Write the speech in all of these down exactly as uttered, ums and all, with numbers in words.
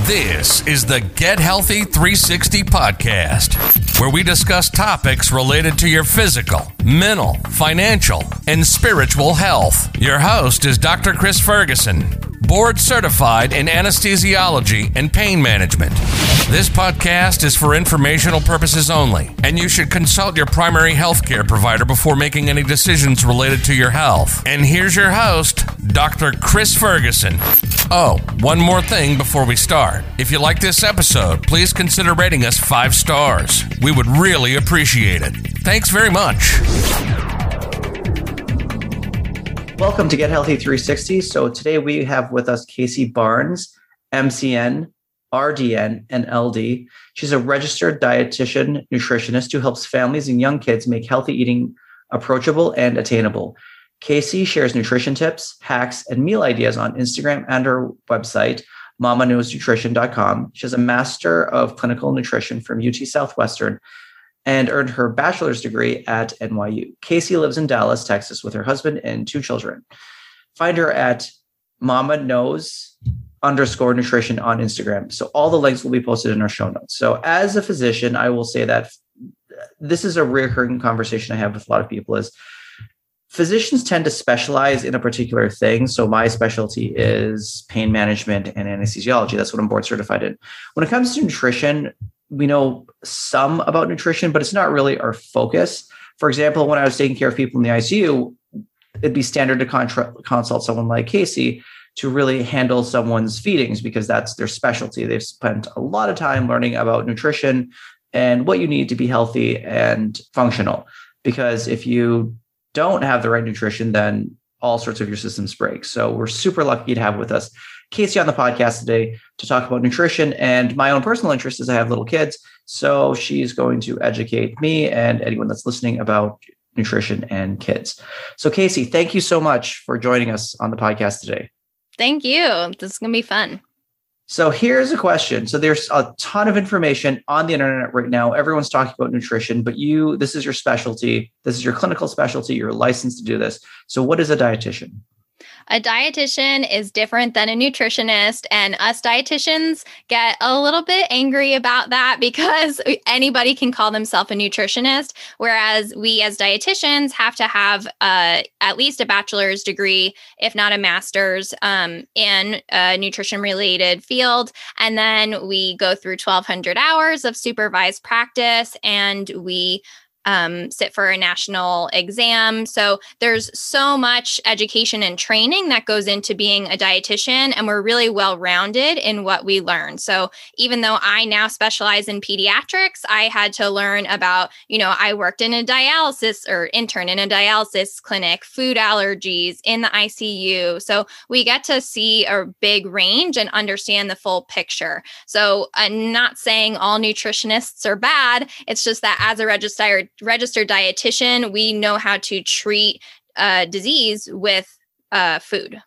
This is the Get Healthy three sixty podcast, where we discuss topics related to your physical, mental, financial, and spiritual health. Your host is Doctor Chris Ferguson, board certified in anesthesiology and pain management. This podcast is for informational purposes only, and you should consult your primary healthcare provider before making any decisions related to your health. And here's your host, Doctor Chris Ferguson. Oh, one more thing before we start. If you like this episode, please consider rating us five stars. We would really appreciate it. Thanks very much. Welcome to Get Healthy three sixty. So today we have with us Casey Barnes, M C N, R D N, and L D. She's a registered dietitian nutritionist who helps families and young kids make healthy eating approachable and attainable. Casey shares nutrition tips, hacks, and meal ideas on Instagram and her website, mama knows nutrition dot com. She has a Master of Clinical Nutrition from U T Southwestern and earned her bachelor's degree at N Y U. Casey lives in Dallas, Texas with her husband and two children. Find her at mama knows underscore nutrition on Instagram. So all the links will be posted in our show notes. So as a physician, I will say that this is a recurring conversation I have with a lot of people is physicians tend to specialize in a particular thing. So my specialty is pain management and anesthesiology. That's what I'm board certified in. When it comes to nutrition, we know some about nutrition, but it's not really our focus. For example, when I was taking care of people in the I C U, it'd be standard to contra- consult someone like Casey to really handle someone's feedings because that's their specialty. They've spent a lot of time learning about nutrition and what you need to be healthy and functional. Because if you don't have the right nutrition, then all sorts of your systems break. So we're super lucky to have with us Casey on the podcast today to talk about nutrition. And my own personal interest is I have little kids. So she's going to educate me and anyone that's listening about nutrition and kids. So Casey, thank you so much for joining us on the podcast today. Thank you. This is going to be fun. So here's a question. So there's a ton of information on the internet right now. Everyone's talking about nutrition, but you, this is your specialty. This is your clinical specialty. You're licensed to do this. So what is a dietitian? A dietitian is different than a nutritionist, and us dietitians get a little bit angry about that because anybody can call themselves a nutritionist, whereas we as dietitians have to have uh, at least a bachelor's degree, if not a master's, um, in a nutrition-related field. And then we go through twelve hundred hours of supervised practice, and we Um, sit for a national exam. So there's so much education and training that goes into being a dietitian, and we're really well-rounded in what we learn. So even though I now specialize in pediatrics, I had to learn about, you know, I worked in a dialysis or intern in a dialysis clinic, food allergies in the I C U. So we get to see a big range and understand the full picture. So I'm not saying all nutritionists are bad. It's just that as a registered registered dietitian, we know how to treat uh, disease with uh, food.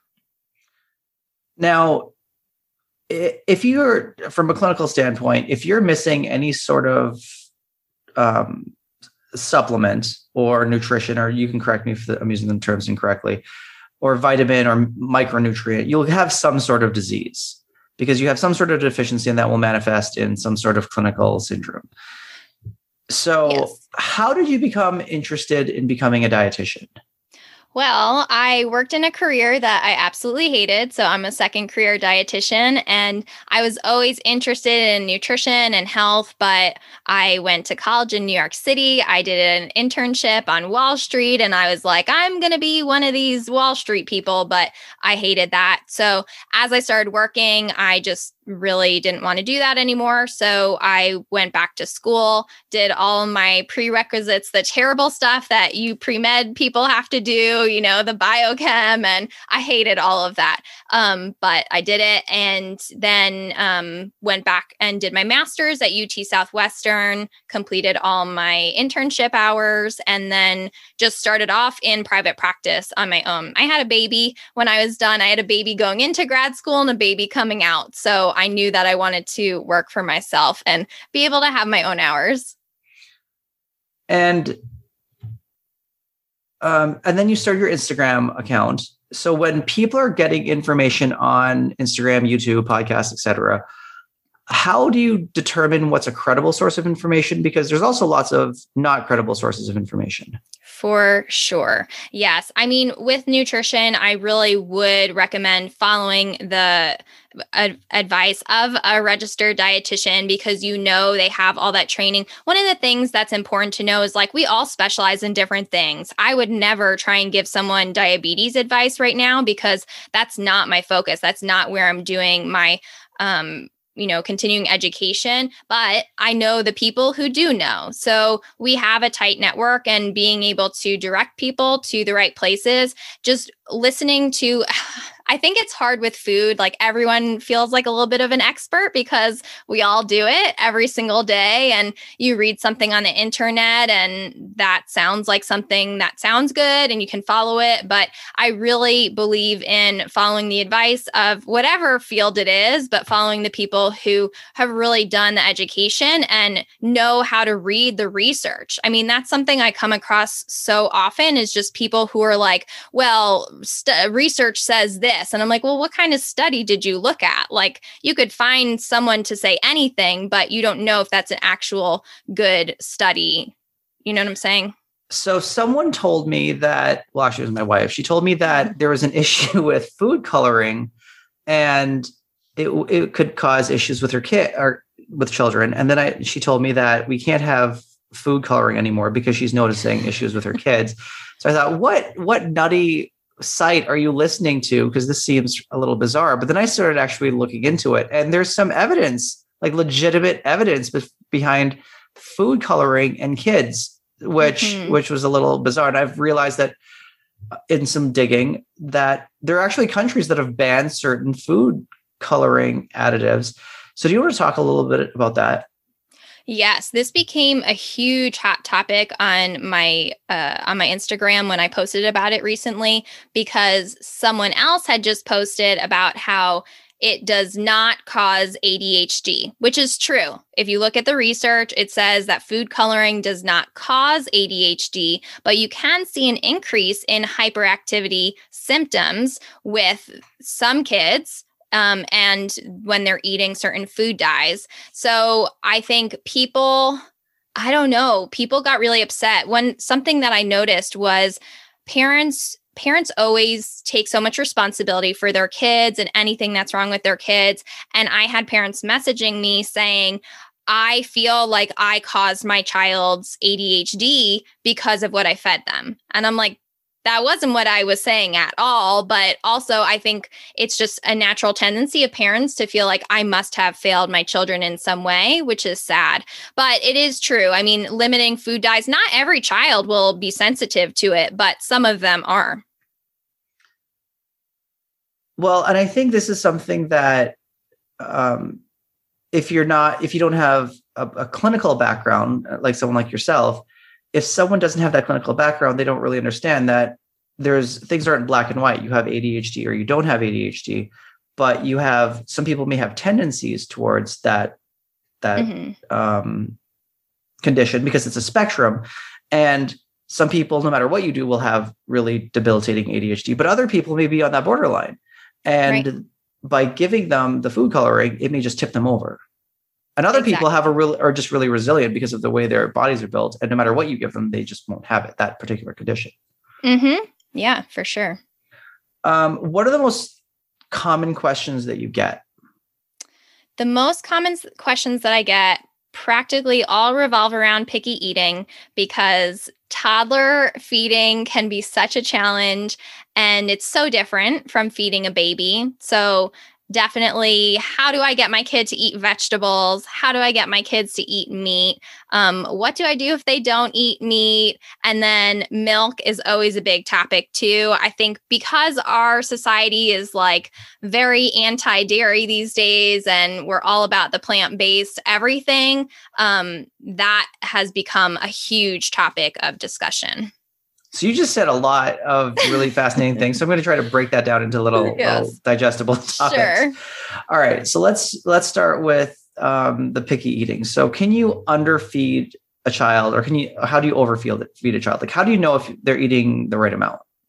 Now, if you're, from a clinical standpoint, if you're missing any sort of um, supplement or nutrition, or you can correct me if I'm using the terms incorrectly, or vitamin or micronutrient, you'll have some sort of disease because you have some sort of deficiency and that will manifest in some sort of clinical syndrome. So yes. How did you become interested in becoming a dietitian? Well, I worked in a career that I absolutely hated. So I'm a second career dietitian, and I was always interested in nutrition and health, but I went to college in New York City. I did an internship on Wall Street, and I was like, I'm going to be one of these Wall Street people, but I hated that. So as I started working, I just really didn't want to do that anymore. So I went back to school, did all my prerequisites, the terrible stuff that you pre-med people have to do, you know, the biochem, and I hated all of that. Um, but I did it, and then um, went back and did my master's at U T Southwestern, completed all my internship hours, and then just started off in private practice on my own. I had a baby when I was done. I had a baby going into grad school and a baby coming out. So I knew that I wanted to work for myself and be able to have my own hours. And um, and then you start your Instagram account. So when people are getting information on Instagram, YouTube, podcasts, et cetera, How do you determine what's a credible source of information? Because there's also lots of not credible sources of information. For sure. Yes. I mean, with nutrition, I really would recommend following the ad- advice of a registered dietitian because you know they have all that training. One of the things that's important to know is like we all specialize in different things. I would never try and give someone diabetes advice right now because that's not my focus. That's not where I'm doing my um you know, continuing education, but I know the people who do know. So we have a tight network and being able to direct people to the right places, just listening to, I think it's hard with food. Like everyone feels like a little bit of an expert because we all do it every single day. And you read something on the internet and that sounds like something that sounds good and you can follow it. But I really believe in following the advice of whatever field it is, but following the people who have really done the education and know how to read the research. I mean, that's something I come across so often is just people who are like, well, st- research says this. And I'm like, well, what kind of study did you look at? Like you could find someone to say anything, but you don't know if that's an actual good study. You know what I'm saying? So someone told me that, well, actually it was my wife. She told me that there was an issue with food coloring and it, it could cause issues with her kid or with children. And then I, she told me that we can't have food coloring anymore because she's noticing issues with her kids. So I thought, what, what nutty site are you listening to? Because this seems a little bizarre. But then I started actually looking into it, and there's some evidence, like legitimate evidence be- behind food coloring and kids, which mm-hmm. which was a little bizarre. And I've realized that in some digging that there are actually countries that have banned certain food coloring additives. So do you want to talk a little bit about that? Yes, this became a huge hot topic on my uh, on my Instagram when I posted about it recently because someone else had just posted about how it does not cause A D H D, which is true. If you look at the research, it says that food coloring does not cause A D H D, but you can see an increase in hyperactivity symptoms with some kids. Um, and when they're eating certain food dyes. So I think people, I don't know, people got really upset. When something that I noticed was parents, parents always take so much responsibility for their kids and anything that's wrong with their kids. And I had parents messaging me saying, I feel like I caused my child's A D H D because of what I fed them. And I'm like, that wasn't what I was saying at all. But also, I think it's just a natural tendency of parents to feel like I must have failed my children in some way, which is sad. But it is true. I mean, limiting food dyes, not every child will be sensitive to it, but some of them are. Well, and I think this is something that um, if you're not, if you don't have a, a clinical background, like someone like yourself, if someone doesn't have that clinical background, they don't really understand that there's things aren't black and white. You have A D H D or you don't have A D H D, but you have, some people may have tendencies towards that, that mm-hmm. um, condition because it's a spectrum. And some people, no matter what you do, will have really debilitating A D H D, but other people may be on that borderline. And right. by giving them the food coloring, it may just tip them over. And other exactly. people have a real are just really resilient because of the way their bodies are built. And no matter what you give them, they just won't have it, that particular condition. Mm-hmm. Yeah, for sure. Um, what are the most common questions that you get? The most common questions that I get practically all revolve around picky eating because toddler feeding can be such a challenge and it's so different from feeding a baby. So definitely, how do I get my kid to eat vegetables? How do I get my kids to eat meat? Um, what do I do if they don't eat meat? And then milk is always a big topic too. I think because our society is like very anti-dairy these days and we're all about the plant-based everything, um, that has become a huge topic of discussion. So you just said a lot of really fascinating things. So I'm going to try to break that down into little, yes. little digestible topics. Sure. All right. So let's let's start with um, the picky eating. So can you underfeed a child, or can you? How do you overfeed feed a child? Like, how do you know if they're eating the right amount?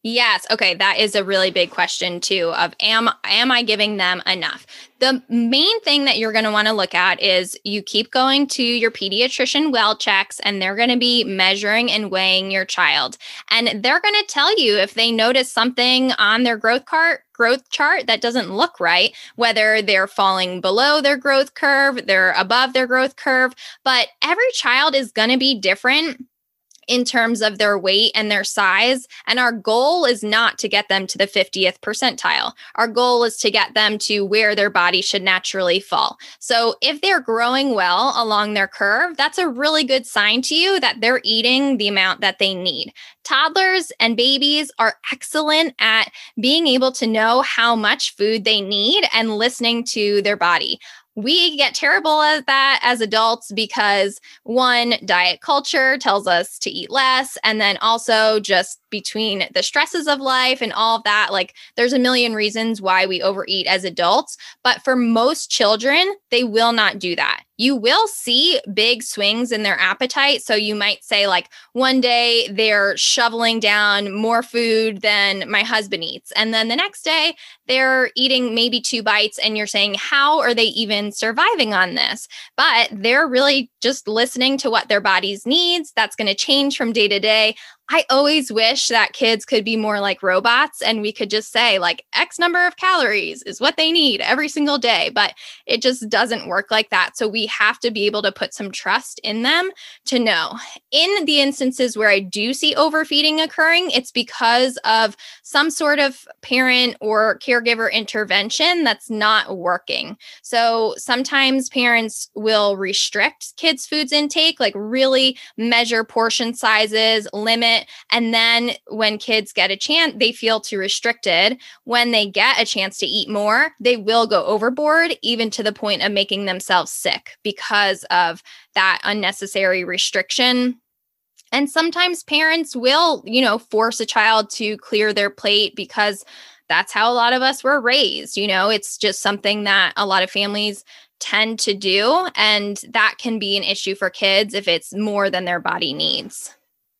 Yes. Okay. That is a really big question too of am am I giving them enough? The main thing that you're going to want to look at is you keep going to your pediatrician well checks, and they're going to be measuring and weighing your child. And they're going to tell you if they notice something on their growth chart, growth chart that doesn't look right, whether they're falling below their growth curve, they're above their growth curve. But every child is going to be different in terms of their weight and their size. And our goal is not to get them to the fiftieth percentile. Our goal is to get them to where their body should naturally fall. So if they're growing well along their curve, that's a really good sign to you that they're eating the amount that they need. Toddlers and babies are excellent at being able to know how much food they need and listening to their body. We get terrible at that as adults because one, diet culture tells us to eat less. And then also just between the stresses of life and all of that, like there's a million reasons why we overeat as adults. But for most children, they will not do that. You will see big swings in their appetite. So you might say like one day they're shoveling down more food than my husband eats. And then the next day they're eating maybe two bites and you're saying, how are they even surviving on this? But they're really just listening to what their bodies needs. That's going to change from day to day. I always wish that kids could be more like robots and we could just say like X number of calories is what they need every single day, but it just doesn't work like that. So we have to be able to put some trust in them to know. In the instances where I do see overfeeding occurring, it's because of some sort of parent or caregiver intervention that's not working. So sometimes parents will restrict kids' foods intake, like really measure portion sizes, limit. And then when kids get a chance, they feel too restricted. When they get a chance to eat more, they will go overboard, even to the point of making themselves sick because of that unnecessary restriction. And sometimes parents will, you know, force a child to clear their plate because that's how a lot of us were raised. You know, it's just something that a lot of families tend to do. And that can be an issue for kids if it's more than their body needs.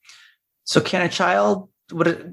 So can a child, would it,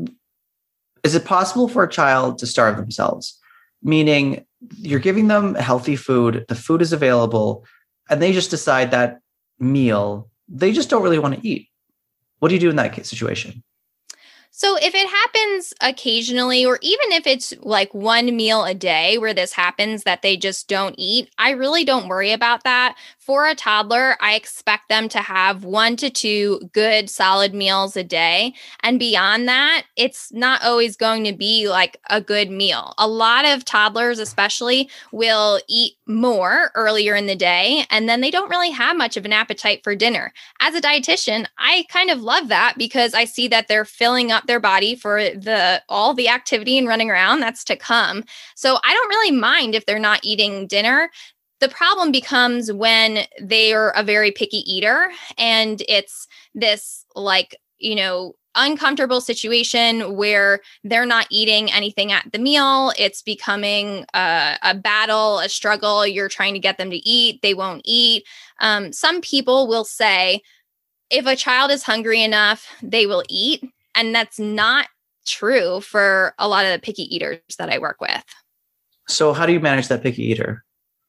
is it possible for a child to starve themselves? Meaning you're giving them healthy food, the food is available, and they just decide that meal, they just don't really want to eat. What do you do in that situation? So if it happens occasionally, or even if it's like one meal a day where this happens that they just don't eat, I really don't worry about that. For a toddler, I expect them to have one to two good solid meals a day. And beyond that, it's not always going to be like a good meal. A lot of toddlers especially will eat more earlier in the day, and then they don't really have much of an appetite for dinner. As a dietitian, I kind of love that because I see that they're filling up their body for the all the activity and running around that's to come. So I don't really mind if they're not eating dinner. The problem becomes when they are a very picky eater and it's this like, you know, uncomfortable situation where they're not eating anything at the meal. It's becoming a, a battle, a struggle. You're trying to get them to eat. They won't eat. Um, some people will say, if a child is hungry enough, they will eat. And that's not true for a lot of the picky eaters that I work with. So how do you manage that picky eater?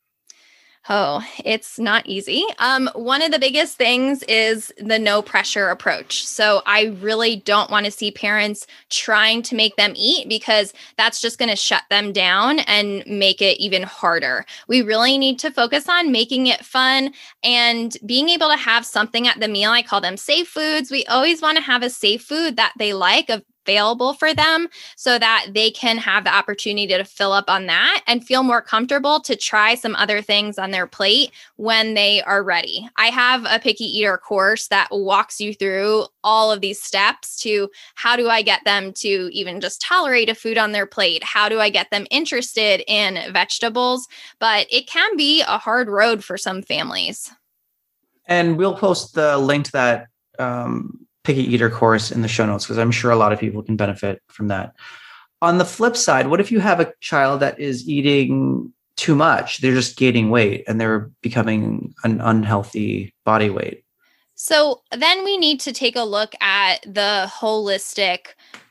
Oh, it's not easy. Um, one of the biggest things is the no pressure approach. So I really don't want to see parents trying to make them eat because that's just going to shut them down and make it even harder. We really need to focus on making it fun and being able to have something at the meal. I call them safe foods. We always want to have a safe food that they like, of available for them so that they can have the opportunity to fill up on that and feel more comfortable to try some other things on their plate when they are ready. I have a picky eater course that walks you through all of these steps to how do I get them to even just tolerate a food on their plate? How do I get them interested in vegetables? But it can be a hard road for some families. And we'll post the link to that um, picky eater course in the show notes, because I'm sure a lot of people can benefit from that. On the flip side, what if you have a child that is eating too much? They're just gaining weight and they're becoming an unhealthy body weight. So then we need to take a look at the holistic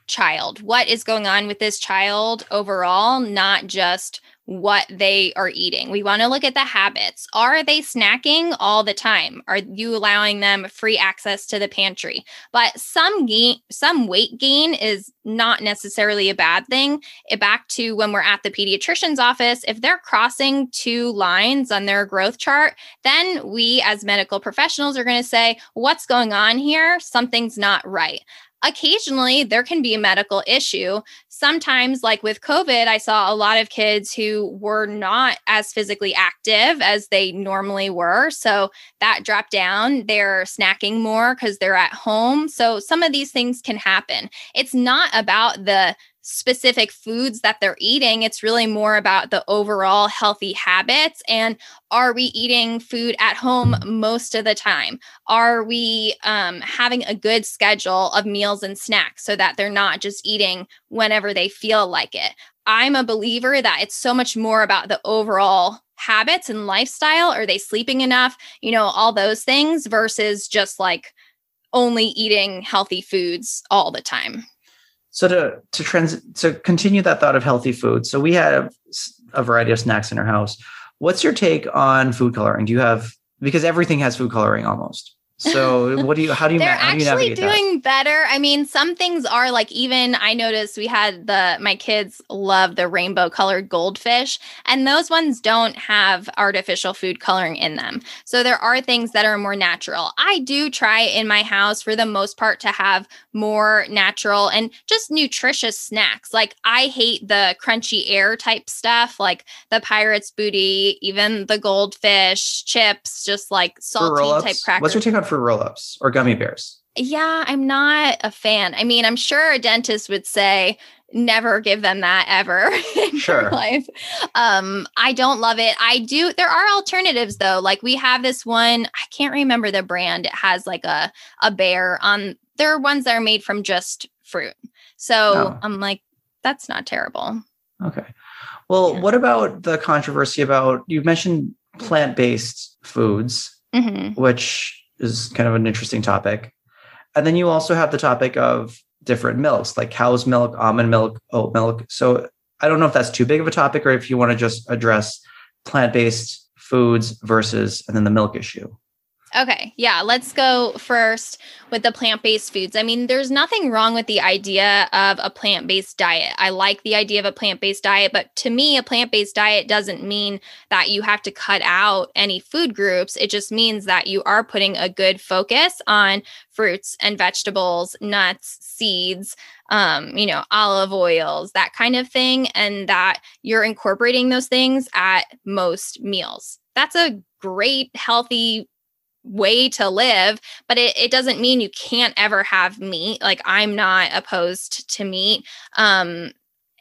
child. What is going on with this child overall, not just what they are eating. We want to look at the habits. Are they snacking all the time? Are you allowing them free access to the pantry? But some gain, some weight gain is not necessarily a bad thing. It, back to when we're at the pediatrician's office, if they're crossing two lines on their growth chart, then we as medical professionals are going to say, what's going on here? Something's not right. Occasionally, there can be a medical issue. Sometimes, like with COVID, I saw a lot of kids who were not as physically active as they normally were. So that dropped down. They're snacking more because they're at home. So some of these things can happen. It's not about the specific foods that they're eating. It's really more about the overall healthy habits. And are we eating food at home most of the time? Are we um, having a good schedule of meals and snacks so that they're not just eating whenever they feel like it? I'm a believer that it's so much more about the overall habits and lifestyle. Are they sleeping enough? You know, all those things versus just like only eating healthy foods all the time. So to to trans to continue that thought of healthy food, so we have a variety of snacks in our house. What's your take on food coloring? Do you have, because everything has food coloring almost. So what do you, how do you, They're how do you actually navigate doing that? better. I mean, some things are like, even I noticed we had the, my kids love the rainbow colored goldfish, and those ones don't have artificial food coloring in them. So there are things that are more natural. I do try in my house for the most part to have more natural and just nutritious snacks. Like I hate the crunchy air type stuff, like the Pirate's Booty, even the goldfish chips, just like salty type crackers. What's your take on fruit roll-ups or gummy bears? Yeah, I'm not a fan. I mean, I'm sure a dentist would say never give them that ever in Sure. your life. Um, I don't love it. I do. There are alternatives though. Like we have this one, I can't remember the brand. It has like a, a bear on, there are ones that are made from just fruit. So Oh. I'm like, that's not terrible. Okay. Well, Yeah. what about the controversy about, you mentioned plant-based foods, Mm-hmm. which is kind of an interesting topic. And then you also have the topic of different milks, like cow's milk, almond milk, oat milk. So I don't know if that's too big of a topic or if you want to just address plant-based foods versus, and then the milk issue. Okay. Yeah. Let's go first with the plant-based foods. I mean, there's nothing wrong with the idea of a plant-based diet. I like the idea of a plant-based diet, but to me, a plant-based diet doesn't mean that you have to cut out any food groups. It just means that you are putting a good focus on fruits and vegetables, nuts, seeds, um, you know, olive oils, that kind of thing, and that you're incorporating those things at most meals. That's a great, healthy way to live, but it, it doesn't mean you can't ever have meat. Like I'm not opposed to meat, um,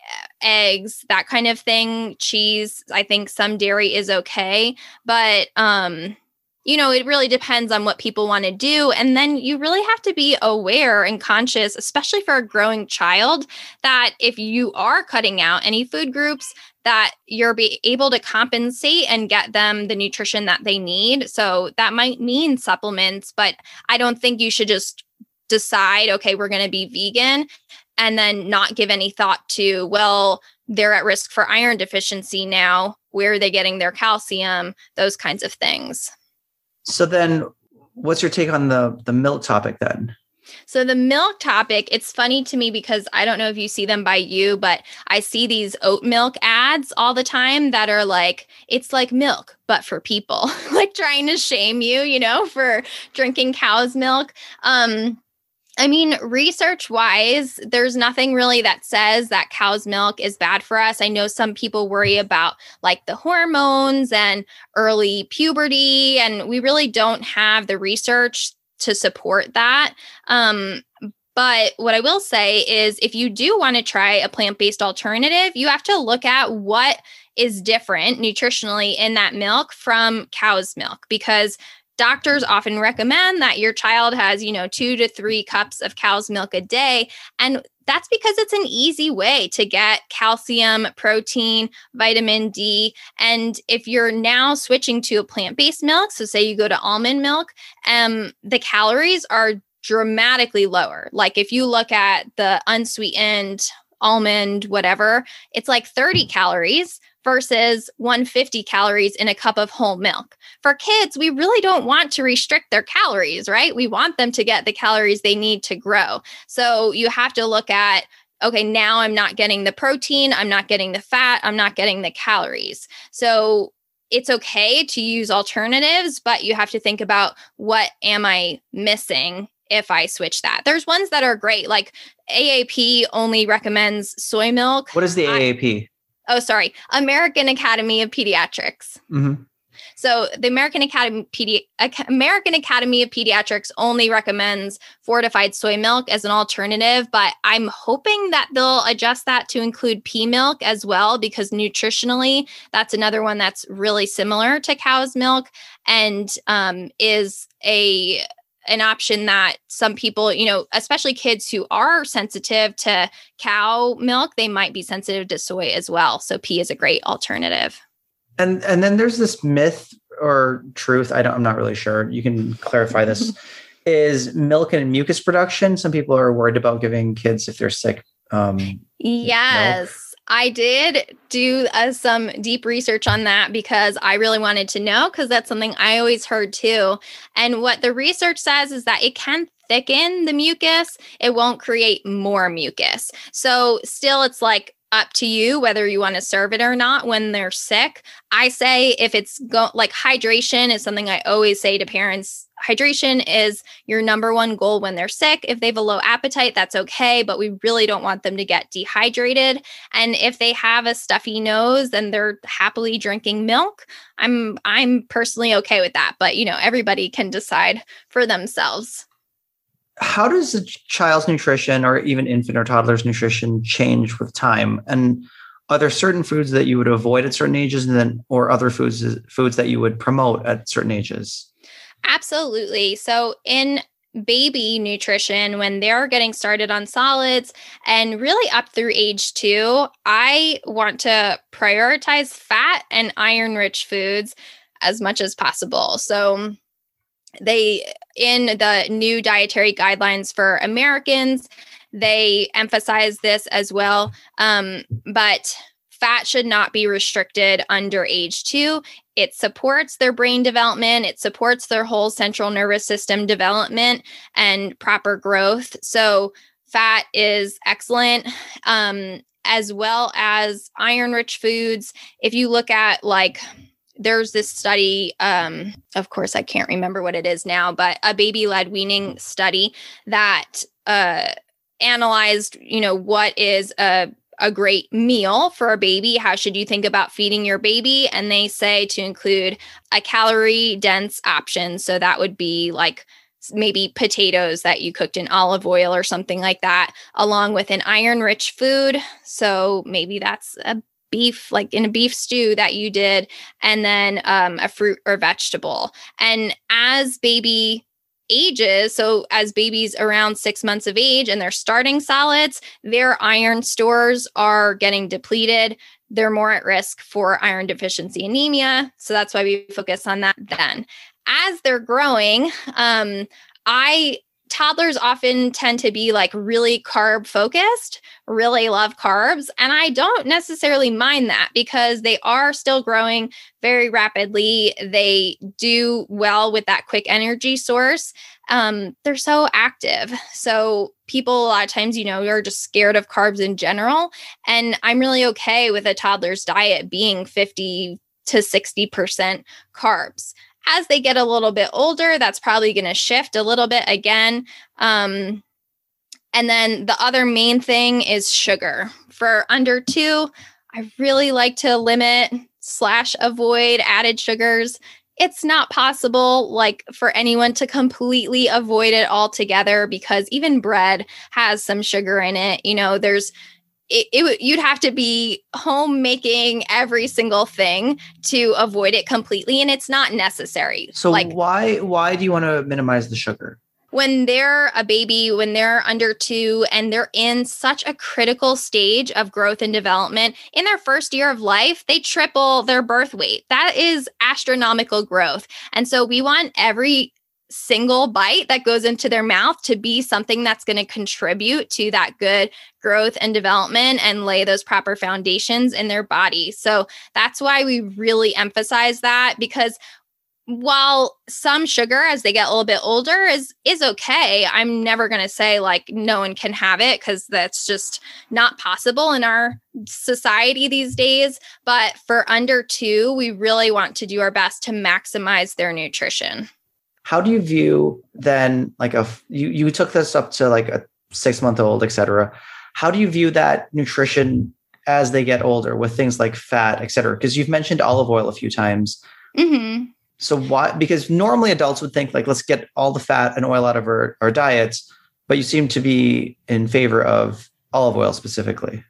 eggs, that kind of thing, cheese. I think some dairy is okay, but, um, you know, it really depends on what people want to do. And then you really have to be aware and conscious, especially for a growing child, that if you are cutting out any food groups, that you're be able to compensate and get them the nutrition that they need. So that might mean supplements, but I don't think you should just decide, okay, we're going to be vegan and then not give any thought to, well, they're at risk for iron deficiency now. Where are they getting their calcium? Those kinds of things. So then what's your take on the, the milk topic then? So the milk topic, it's funny to me because I don't know if you see them by you, but I see these oat milk ads all the time that are like, it's like milk, but for people, like trying to shame you, you know, for drinking cow's milk. Um, I mean, research wise, there's nothing really that says that cow's milk is bad for us. I know some people worry about like the hormones and early puberty, and we really don't have the research to support that. Um, but what I will say is if you do want to try a plant-based alternative, you have to look at what is different nutritionally in that milk from cow's milk, because doctors often recommend that your child has, you know, two to three cups of cow's milk a day. And that's because it's an easy way to get calcium, protein, vitamin D. And if you're now switching to a plant-based milk, so say you go to almond milk, um, the calories are dramatically lower. Like if you look at the unsweetened almond, whatever, it's like thirty calories versus one hundred fifty calories in a cup of whole milk. For kids, we really don't want to restrict their calories, right? We want them to get the calories they need to grow. So you have to look at, okay, now I'm not getting the protein, I'm not getting the fat, I'm not getting the calories. So it's okay to use alternatives, but you have to think about, what am I missing if I switch that? There's ones that are great, like A A P only recommends soy milk. What is the I, A A P? Oh, sorry. American Academy of Pediatrics. Mm-hmm. So the American Academy Pedi- American Academy of Pediatrics only recommends fortified soy milk as an alternative, but I'm hoping that they'll adjust that to include pea milk as well, because nutritionally, that's another one that's really similar to cow's milk and um, is a an option that some people, you know, especially kids who are sensitive to cow milk, they might be sensitive to soy as well. So pea is a great alternative. And and then there's this myth or truth, I don't, I'm not really sure. You can clarify this. Is milk and mucus production. Some people are worried about giving kids, if they're sick. Um, yes. Milk. I did do uh, some deep research on that because I really wanted to know, because that's something I always heard too. And what the research says is that it can thicken the mucus. It won't create more mucus. So still, it's like up to you whether you want to serve it or not when they're sick. I say if it's go- like hydration is something I always say to parents. Hydration is your number one goal when they're sick. If they have a low appetite, that's okay, but we really don't want them to get dehydrated. And if they have a stuffy nose and they're happily drinking milk, I'm I'm personally okay with that. But, you know, everybody can decide for themselves. How does a child's nutrition or even infant or toddler's nutrition change with time? And are there certain foods that you would avoid at certain ages, and then or other foods foods that you would promote at certain ages? Absolutely. So in baby nutrition, when they're getting started on solids and really up through age two, I want to prioritize fat and iron-rich foods as much as possible. So they, in the new dietary guidelines for Americans, they emphasize this as well. Um, but fat should not be restricted under age two. It supports their brain development. It supports their whole central nervous system development and proper growth. So fat is excellent, um, as well as iron-rich foods. If you look at like, there's this study, um, of course, I can't remember what it is now, but a baby-led weaning study that uh, analyzed, you know, what is a a great meal for a baby. How should you think about feeding your baby? And they say to include a calorie dense option. So that would be like maybe potatoes that you cooked in olive oil or something like that, along with an iron rich food. So maybe that's a beef, like in a beef stew that you did, and then um, a fruit or vegetable. And as baby ages, so as babies around six months of age and they're starting solids, their iron stores are getting depleted. They're more at risk for iron deficiency anemia. So that's why we focus on that then. As they're growing, um, I toddlers often tend to be like really carb focused, really love carbs. And I don't necessarily mind that because they are still growing very rapidly. They do well with that quick energy source. Um, they're so active. So people a lot of times, you know, are just scared of carbs in general. And I'm really okay with a toddler's diet being fifty to sixty percent carbs. As they get a little bit older, that's probably going to shift a little bit again. Um, and then the other main thing is sugar. For under two, I really like to limit slash avoid added sugars. It's not possible like for anyone to completely avoid it altogether because even bread has some sugar in it. You know, there's It, it you'd have to be home making every single thing to avoid it completely, and it's not necessary. So like why why do you want to minimize the sugar? When they're a baby, when they're under two, and they're in such a critical stage of growth and development, in their first year of life, they triple their birth weight. That is astronomical growth. And so we want every single bite that goes into their mouth to be something that's going to contribute to that good growth and development and lay those proper foundations in their body. So that's why we really emphasize that, because while some sugar as they get a little bit older is is okay, I'm never going to say like no one can have it, because that's just not possible in our society these days. But for under two, we really want to do our best to maximize their nutrition. How do you view then, like a you you took this up to like a six month old, et cetera. How do you view that nutrition as they get older with things like fat, et cetera? Because you've mentioned olive oil a few times. Mm-hmm. So why? Because normally adults would think like, let's get all the fat and oil out of our, our diets, but you seem to be in favor of olive oil specifically.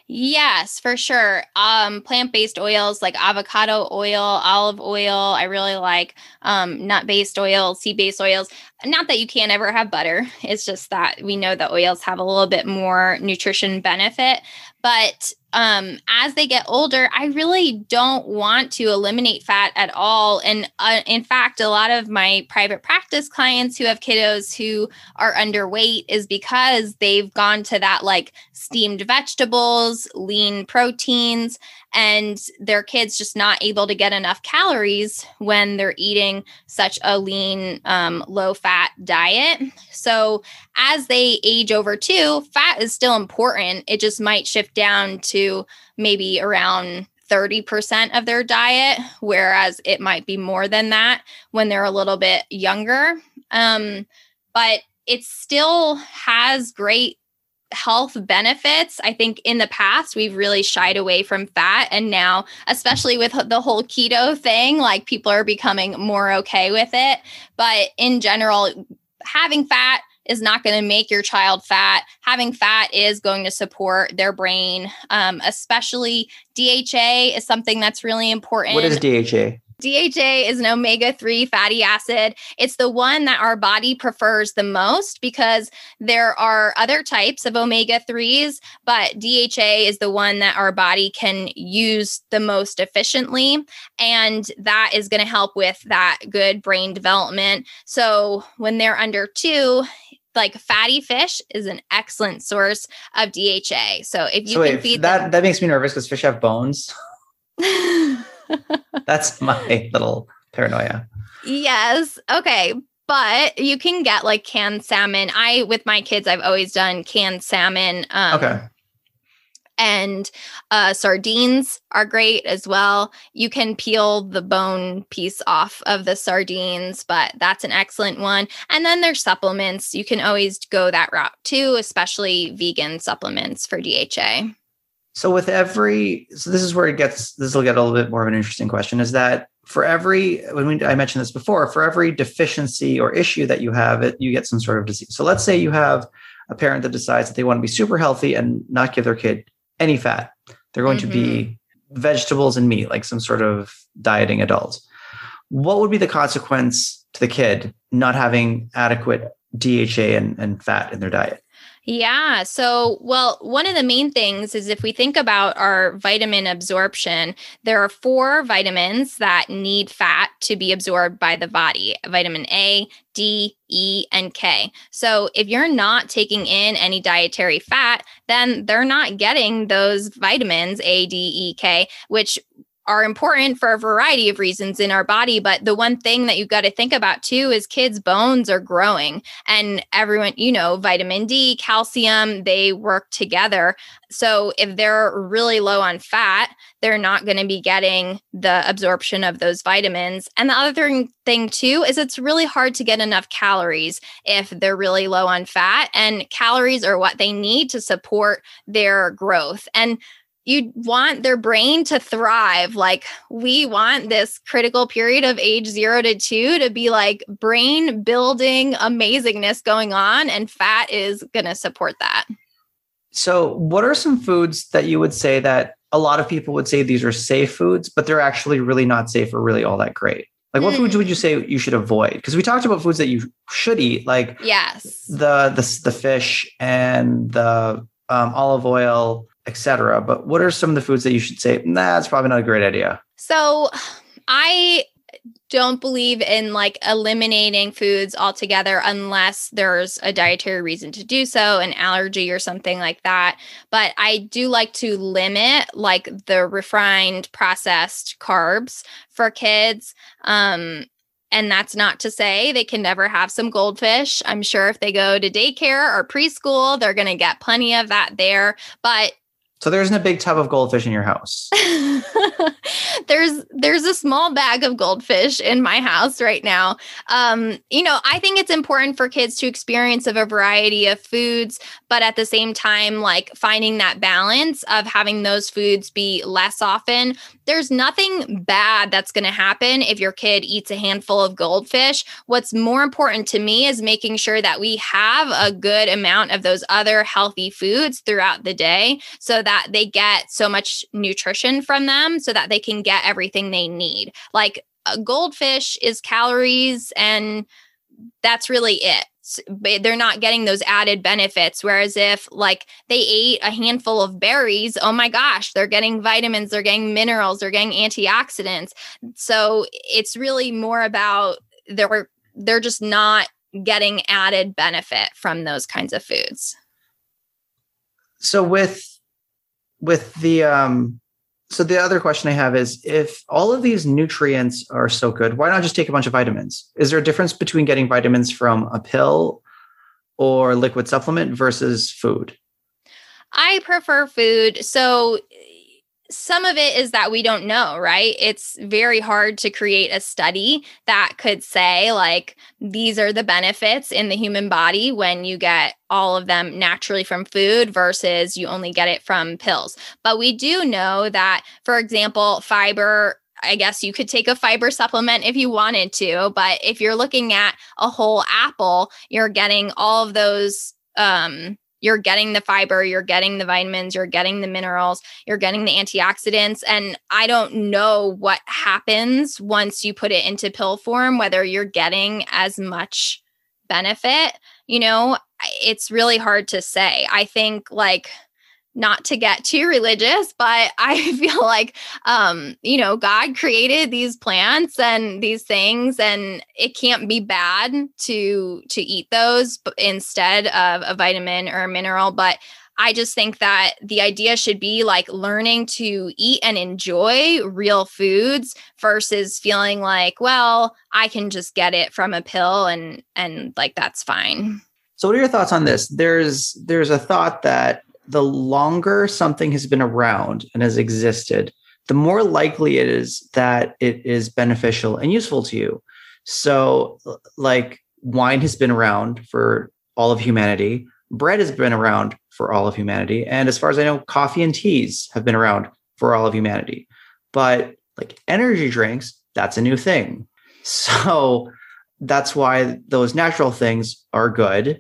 Yes, for sure. Um, plant-based oils like avocado oil, olive oil. I really like um, nut-based oils, seed-based oils. Not that you can't ever have butter. It's just that we know that oils have a little bit more nutrition benefit. But um, as they get older, I really don't want to eliminate fat at all. And uh, in fact, a lot of my private practice clients who have kiddos who are underweight is because they've gone to that like steamed vegetables, lean proteins, and their kids just not able to get enough calories when they're eating such a lean, um, low-fat diet. So as they age over too, fat is still important. It just might shift down to maybe around thirty percent of their diet, whereas it might be more than that when they're a little bit younger. Um, but it still has great health benefits. I think in the past, we've really shied away from fat. And now, especially with the whole keto thing, like people are becoming more okay with it. But in general, having fat is not going to make your child fat. Having fat is going to support their brain, um, especially D H A is something that's really important. What is D H A? D H A is an omega three fatty acid. It's the one that our body prefers the most because there are other types of omega threes, but D H A is the one that our body can use the most efficiently. And that is going to help with that good brain development. So when they're under two, like fatty fish is an excellent source of D H A. So if you so can wait, feed that, them- that makes me nervous because fish have bones. That's my little paranoia. Yes. Okay. But you can get like canned salmon. I, with my kids, I've always done canned salmon. Um, Okay. And uh, sardines are great as well. You can peel the bone piece off of the sardines, but that's an excellent one. And then there's supplements. You can always go that route too, especially vegan supplements for D H A. So with every, so this is where it gets, this will get a little bit more of an interesting question, is that for every, when we, I mentioned this before, for every deficiency or issue that you have, it you get some sort of disease. So let's say you have a parent that decides that they want to be super healthy and not give their kid any fat. They're going mm-hmm. to be vegetables and meat, like some sort of dieting adult. What would be the consequence to the kid not having adequate D H A and, and fat in their diet? Yeah. So, well, one of the main things is if we think about our vitamin absorption, there are four vitamins that need fat to be absorbed by the body: vitamin A, D, E, and K. So if you're not taking in any dietary fat, then they're not getting those vitamins A, D, E, K, which are important for a variety of reasons in our body. But the one thing that you've got to think about too is kids' bones are growing, and everyone, you know, vitamin D, calcium, they work together. So if they're really low on fat, they're not going to be getting the absorption of those vitamins. And the other thing too is it's really hard to get enough calories if they're really low on fat, and calories are what they need to support their growth. And you want their brain to thrive. Like, we want this critical period of age zero to two to be like brain building amazingness going on, and fat is going to support that. So what are some foods that you would say that a lot of people would say these are safe foods, but they're actually really not safe or really all that great? Like, what mm. foods would you say you should avoid? Because we talked about foods that you should eat, like yes, the the, the fish and the um, olive oil, et cetera. But what are some of the foods that you should say, nah, that's probably not a great idea? So I don't believe in like eliminating foods altogether unless there's a dietary reason to do so, an allergy or something like that. But I do like to limit like the refined processed carbs for kids. Um, and that's not to say they can never have some goldfish. I'm sure if they go to daycare or preschool, they're going to get plenty of that there. But so there isn't a big tub of goldfish in your house. there's there's a small bag of goldfish in my house right now. Um, you know, I think it's important for kids to experience of a variety of foods, but at the same time, like finding that balance of having those foods be less often. There's nothing bad that's going to happen if your kid eats a handful of goldfish. What's more important to me is making sure that we have a good amount of those other healthy foods throughout the day so that they get so much nutrition from them so that they can get everything they need. Like a goldfish is calories and that's really it. They're not getting those added benefits. Whereas if like they ate a handful of berries, oh my gosh, they're getting vitamins, they're getting minerals, they're getting antioxidants. So it's really more about they're, they're just not getting added benefit from those kinds of foods. So with, with the, um, so the other question I have is, if all of these nutrients are so good, why not just take a bunch of vitamins? Is there a difference between getting vitamins from a pill or liquid supplement versus food? I prefer food. So some of it is that we don't know, right? It's very hard to create a study that could say like, these are the benefits in the human body when you get all of them naturally from food versus you only get it from pills. But we do know that, for example, fiber, I guess you could take a fiber supplement if you wanted to, but if you're looking at a whole apple, you're getting all of those, um, you're getting the fiber, you're getting the vitamins, you're getting the minerals, you're getting the antioxidants. And I don't know what happens once you put it into pill form, whether you're getting as much benefit. You know, it's really hard to say. I think like, not to get too religious, but I feel like, um, you know, God created these plants and these things, and it can't be bad to to eat those instead of a vitamin or a mineral. But I just think that the idea should be like learning to eat and enjoy real foods versus feeling like, well, I can just get it from a pill and and like that's fine. So what are your thoughts on this? There's there's a thought that the longer something has been around and has existed, the more likely it is that it is beneficial and useful to you. So like wine has been around for all of humanity. Bread has been around for all of humanity. And as far as I know, coffee and teas have been around for all of humanity. But like energy drinks, that's a new thing. So that's why those natural things are good.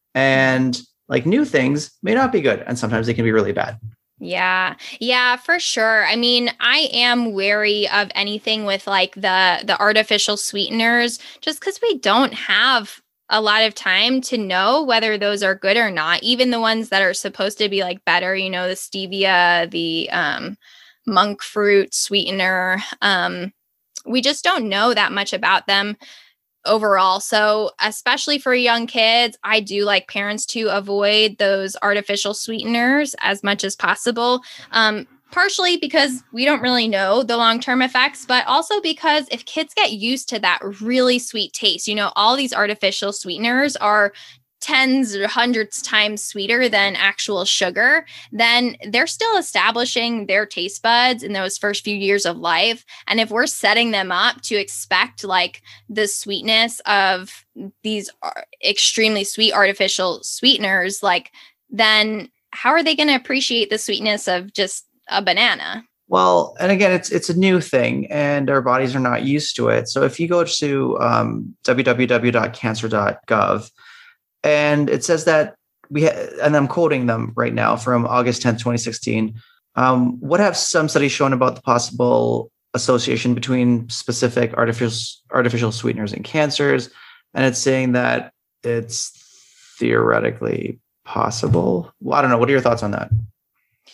And like new things may not be good, and sometimes they can be really bad. Yeah. Yeah, for sure. I mean, I am wary of anything with like the the artificial sweeteners just because we don't have a lot of time to know whether those are good or not. Even the ones that are supposed to be like better, you know, the stevia, the um, monk fruit sweetener. Um, we just don't know that much about them overall. So especially for young kids, I do like parents to avoid those artificial sweeteners as much as possible. Um, partially because we don't really know the long-term effects, but also because if kids get used to that really sweet taste, you know, all these artificial sweeteners are tens or hundreds times sweeter than actual sugar, then they're still establishing their taste buds in those first few years of life. And if we're setting them up to expect like the sweetness of these extremely sweet artificial sweeteners, like then how are they going to appreciate the sweetness of just a banana? Well, and again, it's it's a new thing and our bodies are not used to it. So if you go to um, w w w dot cancer dot gov, and it says that we, ha- and I'm quoting them right now from August tenth, twenty sixteen. Um, what have some studies shown about the possible association between specific artificial artificial sweeteners and cancers? And it's saying that it's theoretically possible. Well, I don't know. What are your thoughts on that?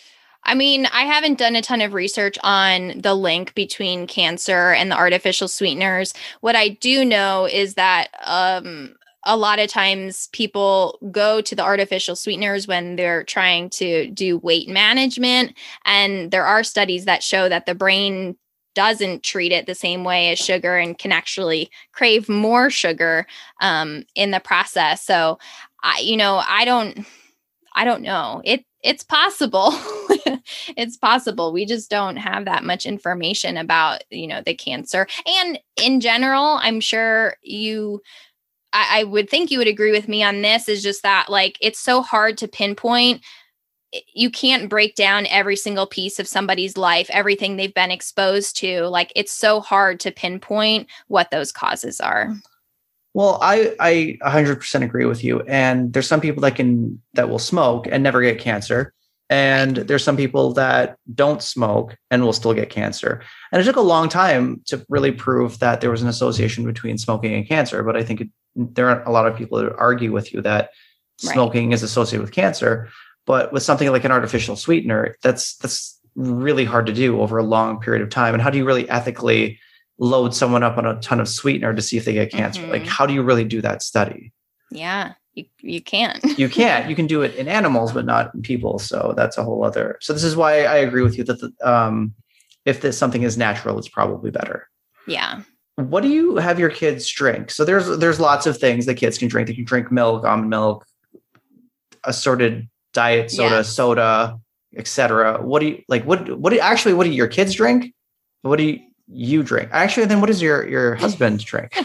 I mean, I haven't done a ton of research on the link between cancer and the artificial sweeteners. What I do know is that um, a lot of times people go to the artificial sweeteners when they're trying to do weight management. And there are studies that show that the brain doesn't treat it the same way as sugar and can actually crave more sugar um, in the process. So, I, you know, I don't, I don't know. It it's possible. It's possible. We just don't have that much information about, you know, the cancer. And in general, I'm sure you, I, I would think you would agree with me on this, is just that, like, it's so hard to pinpoint. You can't break down every single piece of somebody's life, everything they've been exposed to. Like, it's so hard to pinpoint what those causes are. Well, I, I one hundred percent agree with you. And there's some people that can, that will smoke and never get cancer. And there's some people that don't smoke and will still get cancer. And it took a long time to really prove that there was an association between smoking and cancer. But I think it, there are a lot of people that argue with you that smoking right. is associated with cancer. But with something like an artificial sweetener, that's that's really hard to do over a long period of time. And how do you really ethically load someone up on a ton of sweetener to see if they get cancer? Mm-hmm. Like, how do you really do that study? Yeah, you, you can't. You can't. You can do it in animals, but not in people. So that's a whole other. So this is why I agree with you that the, um, if this something is natural, it's probably better. Yeah. What do you have your kids drink? So there's there's lots of things that kids can drink. They can drink milk, almond milk, assorted diet soda, yes. soda, et cetera. What do you like? What what do actually? What do your kids drink? What do you? You drink. Actually, then what does your, your husband drink?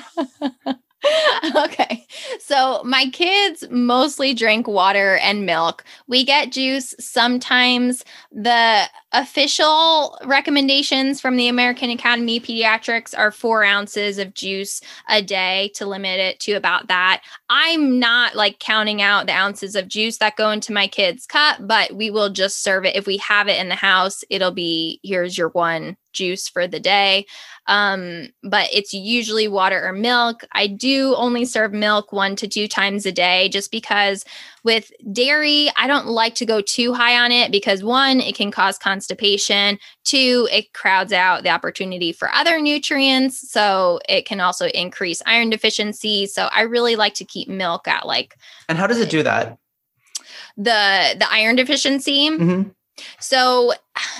Okay. So my kids mostly drink water and milk. We get juice sometimes. The official recommendations from the American Academy of Pediatrics are four ounces of juice a day, to limit it to about that. I'm not like counting out the ounces of juice that go into my kids' cup, but we will just serve it. If we have it in the house, it'll be, here's your one juice for the day. Um, but it's usually water or milk. I do only serve milk one to two times a day, just because with dairy, I don't like to go too high on it, because one, it can cause constipation. Two, it crowds out the opportunity for other nutrients. So it can also increase iron deficiency. So I really like to keep milk at like. And how does it do that? The, the iron deficiency. Mm-hmm. So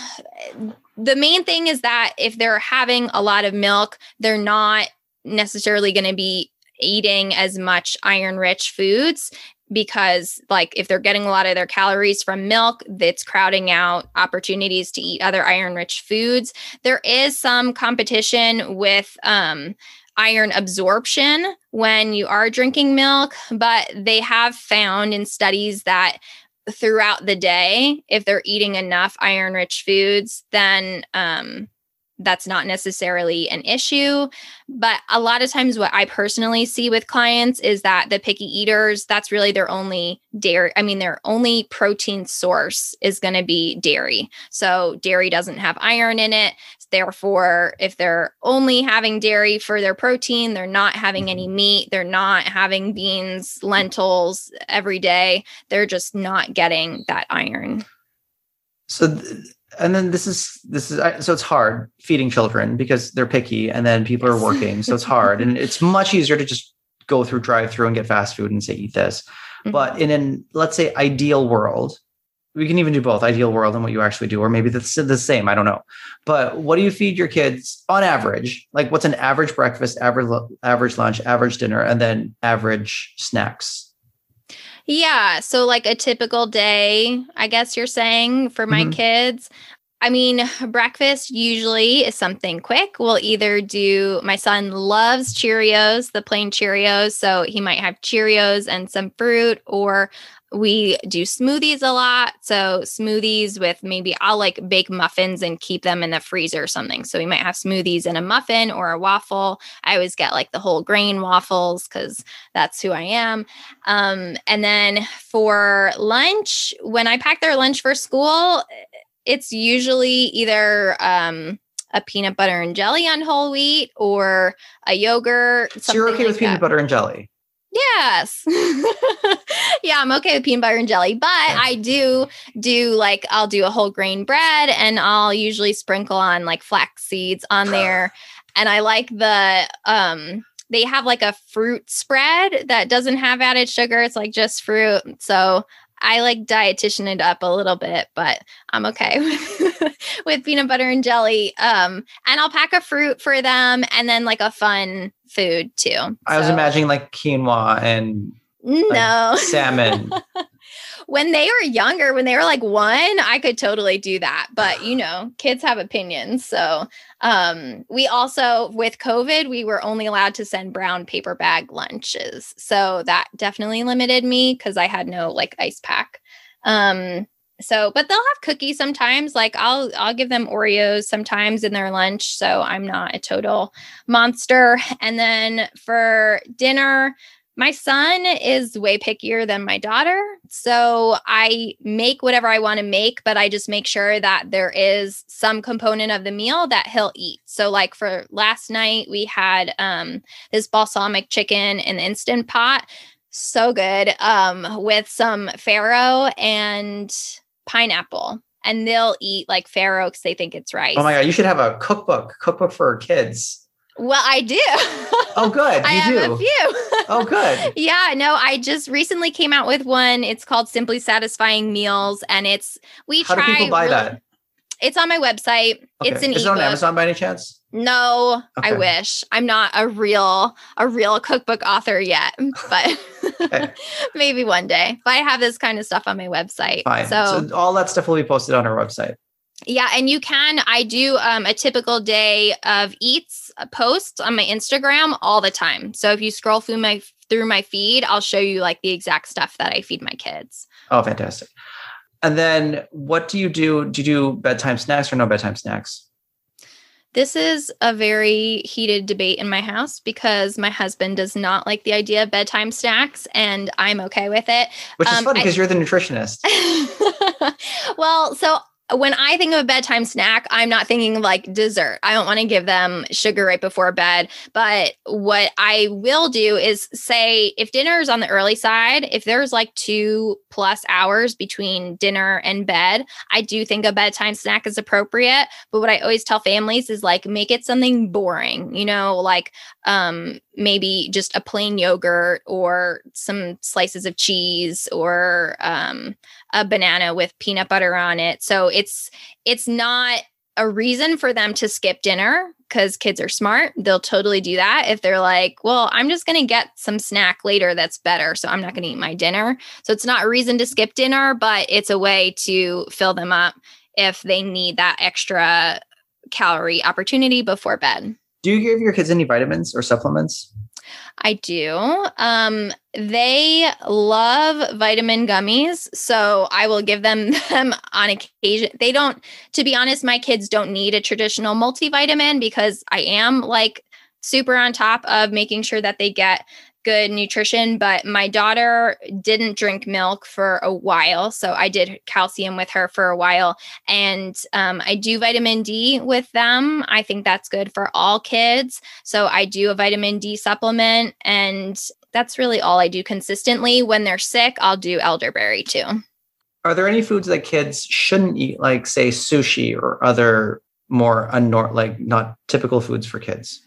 the main thing is that if they're having a lot of milk, they're not necessarily going to be eating as much iron-rich foods, because like if they're getting a lot of their calories from milk, that's crowding out opportunities to eat other iron-rich foods. There is some competition with um, iron absorption when you are drinking milk, but they have found in studies that throughout the day, if they're eating enough iron-rich foods, then um, that's not necessarily an issue. But a lot of times what I personally see with clients is that the picky eaters, that's really their only dairy. I mean, their only protein source is going to be dairy. So dairy doesn't have iron in it. Therefore, if they're only having dairy for their protein, they're not having any meat, they're not having beans, lentils every day, they're just not getting that iron. So, th- and then this is, this is, so it's hard feeding children because they're picky, and then people yes. are working. So it's hard. And it's much easier to just go through drive-through and get fast food and say, eat this. Mm-hmm. But in an, let's say, ideal world, we can even do both, ideal world and what you actually do, or maybe that's the same. I don't know. But what do you feed your kids on average? Like, what's an average breakfast, average average lunch, average dinner, and then average snacks? Yeah. So like a typical day, I guess you're saying, for my mm-hmm. kids. I mean, breakfast usually is something quick. We'll either do, my son loves Cheerios, the plain Cheerios. So he might have Cheerios and some fruit, or we do smoothies a lot. So smoothies with maybe I'll like bake muffins and keep them in the freezer or something. So we might have smoothies in a muffin or a waffle. I always get like the whole grain waffles because that's who I am. Um, and then for lunch, when I pack their lunch for school, it's usually either um, a peanut butter and jelly on whole wheat or a yogurt. So you're okay like with peanut that. butter and jelly? Yes. Yeah, I'm okay with peanut butter and jelly, but Okay. I do do like I'll do a whole grain bread and I'll usually sprinkle on like flax seeds on there. And I like the um they have like a fruit spread that doesn't have added sugar. It's like just fruit. So I like dietitian it up a little bit, but I'm okay with, with peanut butter and jelly. Um, and I'll pack a fruit for them and then like a fun food too. I was So- imagining like quinoa and like, no salmon. When they were younger, when they were like one, I could totally do that. But you know, kids have opinions. So um, we also, with COVID, we were only allowed to send brown paper bag lunches. So that definitely limited me because I had no like ice pack. Um, so, but they'll have cookies sometimes. Like I'll, I'll give them Oreos sometimes in their lunch. So I'm not a total monster. And then for dinner, my son is way pickier than my daughter. So I make whatever I want to make, but I just make sure that there is some component of the meal that he'll eat. So like for last night, we had um, this balsamic chicken in the Instant Pot. So good um, with some farro and pineapple. And they'll eat like farro because they think it's rice. Oh my God, you should have a cookbook, cookbook for kids. Well, I do. Oh, good. You I have do. a few. Oh, good. Yeah, no, I just recently came out with one. It's called Simply Satisfying Meals. And it's, we How try. do people buy really- that? It's on my website. Okay. It's an Is it ebook. on Amazon by any chance? No, I Okay. wish. I'm not a real, a real cookbook author yet, but Okay. maybe one day. But I have this kind of stuff on my website. Fine. So, So all that stuff will be posted on our website. yeah, and you can, I do um, a typical day of eats uh, posts on my Instagram all the time. So if you scroll through my through my feed, I'll show you like the exact stuff that I feed my kids. Oh, fantastic. And then what do you do? Do you do bedtime snacks or no bedtime snacks? This is a very heated debate in my house because my husband does not like the idea of bedtime snacks and I'm okay with it. Which is Um, funny I- because you're the nutritionist. Well, so when I think of a bedtime snack, I'm not thinking of like dessert. I don't want to give them sugar right before bed. But what I will do is say if dinner is on the early side, if there's like two plus hours between dinner and bed, I do think a bedtime snack is appropriate. But what I always tell families is like make it something boring, you know, like um, maybe just a plain yogurt or some slices of cheese or um, a banana with peanut butter on it. So it's it's not a reason for them to skip dinner because kids are smart. They'll totally do that if they're like, well, I'm just going to get some snack later that's better. So I'm not going to eat my dinner. So it's not a reason to skip dinner, but it's a way to fill them up if they need that extra calorie opportunity before bed. Do you give your kids any vitamins or supplements? I do. Um, they love vitamin gummies, so I will give them them on occasion. They don't, to be honest, my kids don't need a traditional multivitamin because I am like super on top of making sure that they get good nutrition. But my daughter didn't drink milk for a while, so I did calcium with her for a while. And um, I do vitamin D with them. I think that's good for all kids. So I do a vitamin D supplement, and that's really all I do consistently. When they're sick, I'll do elderberry too. Are there any foods that kids shouldn't eat, like say sushi or other more unnor- like not typical foods for kids?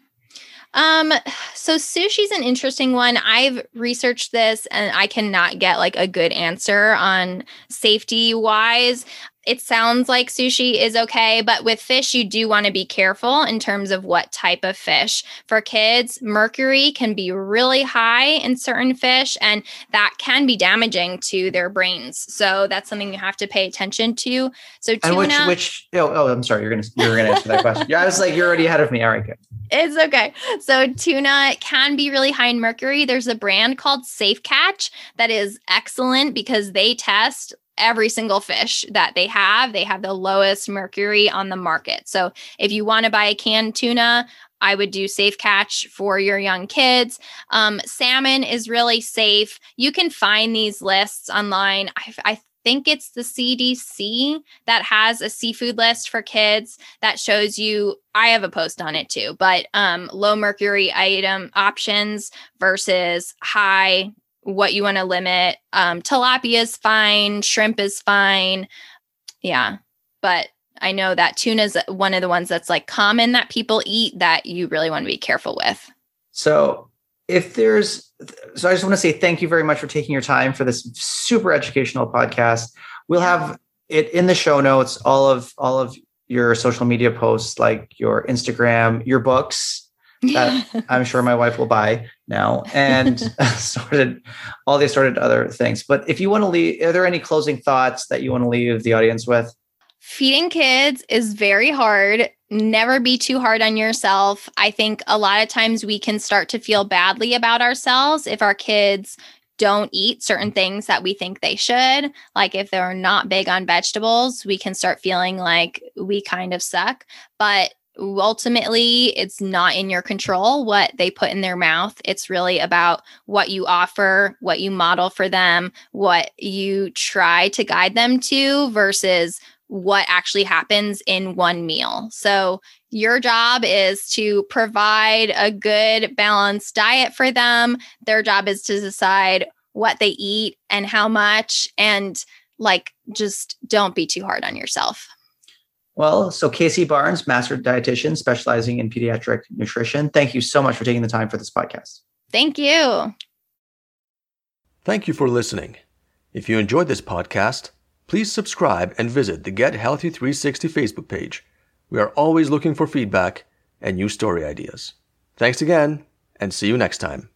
Um, so sushi's an interesting one. I've researched this and I cannot get like a good answer on safety wise. It sounds like sushi is okay, but with fish, you do want to be careful in terms of what type of fish. For kids, mercury can be really high in certain fish, and that can be damaging to their brains. So that's something you have to pay attention to. So tuna, And which, which, oh, oh, I'm sorry, you're gonna, you're gonna answer that question. Yeah, I was like, you're already ahead of me. All right, good. it's okay. So tuna can be really high in mercury. There's a brand called Safe Catch that is excellent because they test every single fish that they have. They have the lowest mercury on the market. So if you want to buy a canned tuna, I would do Safe Catch for your young kids. Um, salmon is really safe. You can find these lists online. I, I think it's the C D C that has a seafood list for kids that shows you, I have a post on it too, but um, low mercury item options versus high, what you want to limit. Um, tilapia is fine. Shrimp is fine. Yeah. But I know that tuna is one of the ones that's like common that people eat that you really want to be careful with. So if there's, so I just want to say thank you very much for taking your time for this super educational podcast. We'll have it in the show notes, all of, all of your social media posts, like your Instagram, your books that I'm sure my wife will buy now, and sorted, all the assorted other things. But if you want to leave, are there any closing thoughts that you want to leave the audience with? Feeding kids is very hard. Never be too hard on yourself. I think a lot of times we can start to feel badly about ourselves if our kids don't eat certain things that we think they should. Like if they're not big on vegetables, we can start feeling like we kind of suck. But ultimately, it's not in your control what they put in their mouth. It's really about what you offer, what you model for them, what you try to guide them to versus what actually happens in one meal. So your job is to provide a good balanced diet for them. Their job is to decide what they eat and how much, and like, just don't be too hard on yourself. Well, so Casey Barnes, master dietitian specializing in pediatric nutrition. Thank you so much for taking the time for this podcast. Thank you. Thank you for listening. If you enjoyed this podcast, please subscribe and visit the Get Healthy three sixty Facebook page. We are always looking for feedback and new story ideas. Thanks again, and see you next time.